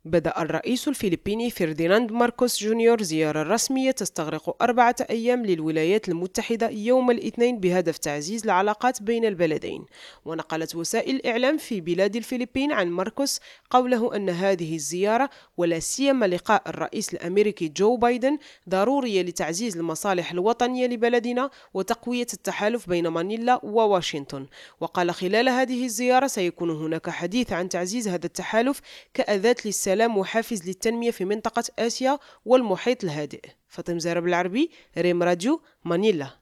بدأ الرئيس الفلبيني فرديناند ماركوس جونيور زيارة رسمية تستغرق 4 أيام للولايات المتحدة يوم الاثنين بهدف تعزيز العلاقات بين البلدين. ونقلت وسائل الإعلام في بلاد الفلبين عن ماركوس قوله أن هذه الزيارة ولا سيما لقاء الرئيس الأمريكي جو بايدن ضرورية لتعزيز المصالح الوطنية لبلدنا وتقوية التحالف بين مانيلا وواشنطن. وقال خلال هذه الزيارة سيكون هناك حديث عن تعزيز هذا التحالف كأداة للسلام وحافز للتنمية في منطقة آسيا والمحيط الهادئ. فاطمة زهرة بالعربي، ريم راديو، مانيلا.